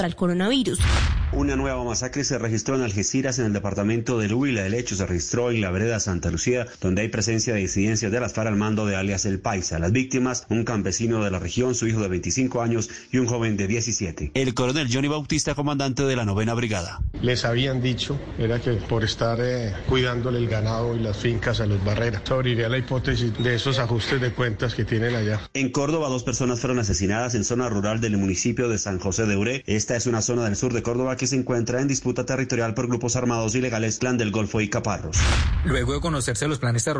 el coronavirus. Una nueva masacre se registró en Algeciras, en el departamento del Huila. El hecho se registró en la vereda Santa Lucía, donde hay presencia de disidencias de las FARC al mando de alias El Paisa. Las víctimas, un campesino de la región, su hijo de 25 años y un joven de 17. El coronel Johnny Bautista, comandante de la 9ª Brigada. Les habían dicho, era que por estar cuidándole el ganado y las fincas a los Barreras, se abriría la hipótesis de esos ajustes de cuentas que tienen allá. En Córdoba, 2 personas fueron asesinadas en zona rural del municipio de San José de Uré. Esta es una zona del sur de Córdoba que se encuentra en disputa territorial por grupos armados ilegales, Clan del Golfo y Caparros. Luego de conocerse los planes